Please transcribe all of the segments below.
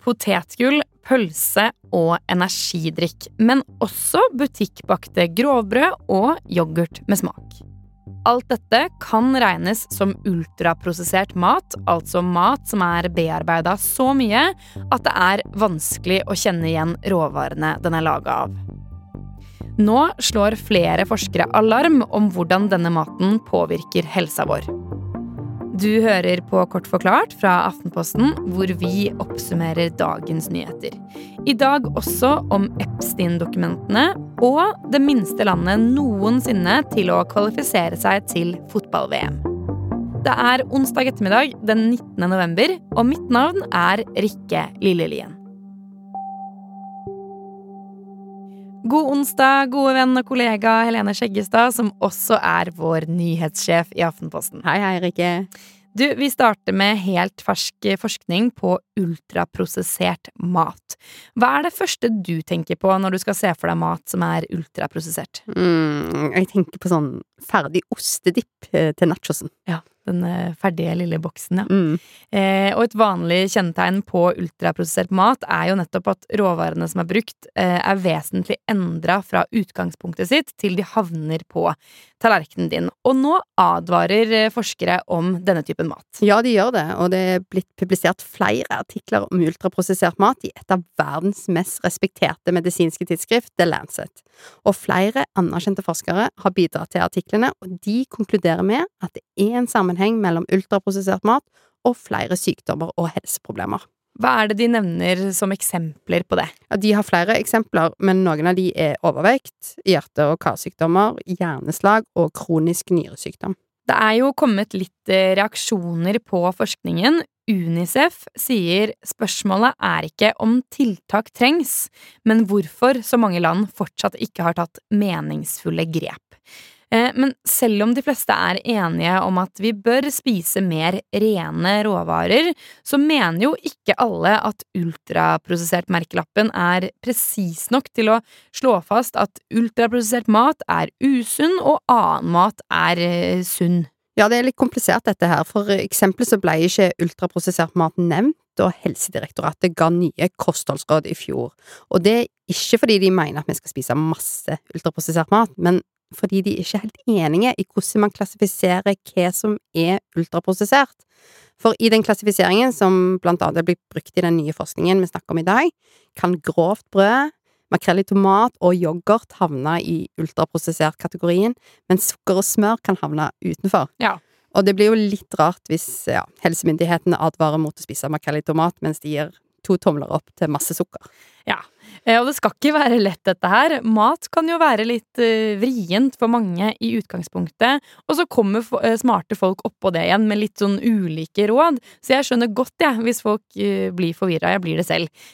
potetgull, pølse og energidrikk, men også butikkbakte grovbrød og yoghurt med smak. Alt dette kan regnes som ultraprosessert mat, altså mat som bearbeidet så mye at det vanskelig å kjenne igjen råvarene den laget av. Nå slår flere forskere alarm om hvordan denne maten påvirker helsa vår. Du hører på Kort forklart fra Aftenposten, hvor vi oppsummerer dagens nyheter. I dag også om Epstein-dokumentene og det minste landet noensinne til å kvalifisere seg til fotball-VM. Det onsdag ettermiddag den 19. november, og mitt navn Rikke Lillelien. God onsdag, gode venn og kollega Helene Skjeggestad, som også vår nyhetssjef i Aftenposten. Hei, Rikke. Du, vi starter med helt fersk forskning på ultraprosessert mat. Hva det første du tenker på når du skal se for deg mat som ultraprosessert? Jeg tenker på sånn ferdig ostedipp til nachosen. Ja, den ferdige lille boksen, ja. Og et vanlig kjennetegn på ultraprosessert mat jo nettopp at råvarene som brukt vesentlig endret fra utgangspunktet sitt til de havner på tallerkenen din. Og nå advarer forskere om denne typen mat. Ja, de gjør det, og det blitt publisert flere artikler om ultraprosessert mat i et av verdens mest respekterte medisinske tidsskrift, The Lancet. Og flere anerkjente forskere har bidratt til artiklene, og de konkluderer med at det en sammenheng mellom ultraprosessert mat og flere sykdommer og helseproblemer. Hva det de nevner som eksempler på det? Ja, de har flere eksempler, men noen av de overvekt, hjerte- og karsykdommer, hjerneslag og kronisk nyresykdom. Det jo kommet litt reaksjoner på forskningen. UNICEF sier spørsmålet ikke om tiltak trengs, men hvorfor så mange land fortsatt ikke har tatt meningsfulle grep. Men selv om de fleste enige om at vi bør spise mer rene råvarer, så mener jo ikke alle at ultraprosessert merkelappen presis nok til å slå fast at ultraprosessert mat usunn og annen mat sunn. Ja, det litt komplisert dette her. For eksempel så ble ikke ultraprosessert mat nevnt, og Helsedirektoratet ga nye kostholdsråd i fjor. Og det ikke fordi de mener at vi skal spise masse ultraprosessert mat, men fordi de ikke helt enige i hvordan man klassifiserer hva som ultraprosessert. For i den klassifiseringen som blant annet blitt brukt i den nye forskningen vi snakker om i dag, kan grovt brød, makrell i tomat og yoghurt havne i ultraprosessert kategorien, men sukker og smør kan havne utenfor. Ja. Og det blir jo litt rart hvis helsemyndighetene advarer mot å spise makrell i tomat, mens de gir 2 tomler opp til masse sukker. Ja, og det skal ikke være lett dette her. Mat kan jo være litt vrient for mange i utgangspunktet, og så kommer smarte folk oppå det igjen med litt sånn ulike råd. Så jeg skjønner godt hvis folk blir forvirret, jeg blir det selv.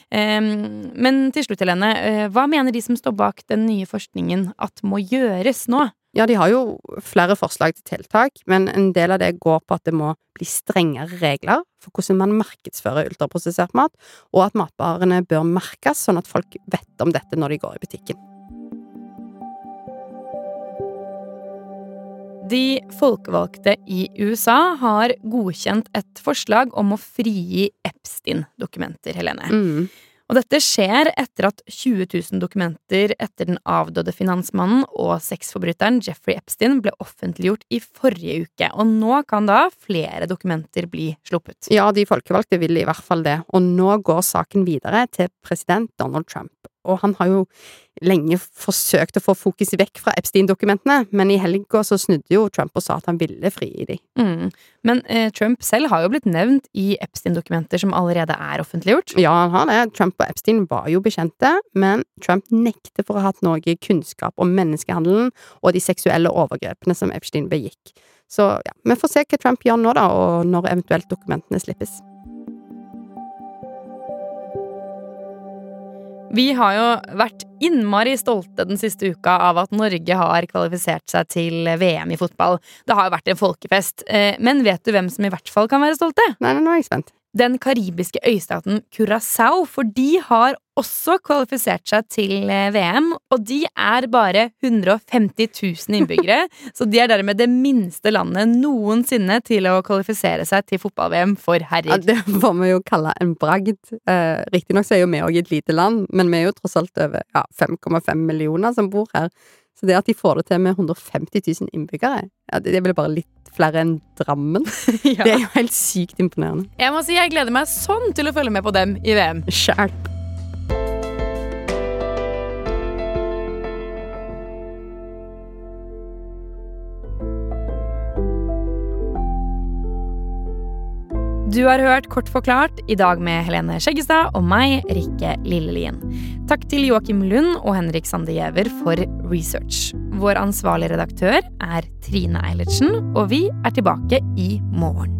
Men til slutt, Helene, hva mener de som står bak den nye forskningen at må gjøres nå? Ja, de har jo flere forslag til tiltak, men en del av det går på at det må bli strengere regler for hvordan man markedsfører ultraprosessert mat, og at matvarene bør merkes sånn at folk vet om dette når de går i butikken. De folkevalgte i USA har godkjent et forslag om å frigi Epstein-dokumenter, Helene. Og dette skjer etter at 20 000 dokumenter etter den avdøde finansmannen og sexforbryteren Jeffrey Epstein ble offentliggjort i forrige uke, og nå kan da flere dokumenter bli sluppet. Ja, de folkevalgte vil i hvert fall det, og nå går saken videre til president Donald Trump. Og han har jo lenge forsøkt å få fokus vekk fra Epstein-dokumentene, men i helgen så snudde jo Trump og sa at han ville frigi de. Men Trump selv har jo blitt nevnt i Epstein-dokumenter som allerede offentliggjort. Ja, han har det. Trump og Epstein var jo bekjente, men Trump nekter for å ha hatt noe kunnskap om menneskehandelen og de seksuelle overgrepene som Epstein begikk. Så ja, vi får se hva Trump gjør nå da, og når eventuelt dokumentene slippes. Vi har jo vært innmari stolte den siste uka av at Norge har kvalifisert seg til VM i fotball. Det har jo vært en folkefest. Men vet du hvem som i hvert fall kan være stolte? Nei, nå er jeg spent. den karibiske øystaten Curaçao, for de har også kvalifisert seg til VM, og de bare 150 000 innbyggere, så de dermed det minste landet noensinne til å kvalifisere seg til fotball-VM for herrer. Ja, det får vi jo kalle en bragd. Riktig nok så jo vi også i et lite land, men vi jo tross alt over 5,5 millioner som bor her. Så det at de får det til med 150 000 innbyggere, det vel bare litt flere enn Drammen. Ja. Det jo helt sykt imponerende. Jeg må si jeg gleder meg sånn til å følge med på dem i VM. Skjerp! Du har hørt Kort forklart, i dag med Helene Skjeggestad og meg, Rikke Lillelien. Takk til Joakim Lund og Henrik Sandejæver for research. Vår ansvarlige redaktør Trine Eilertsen, og vi tilbake i morgen.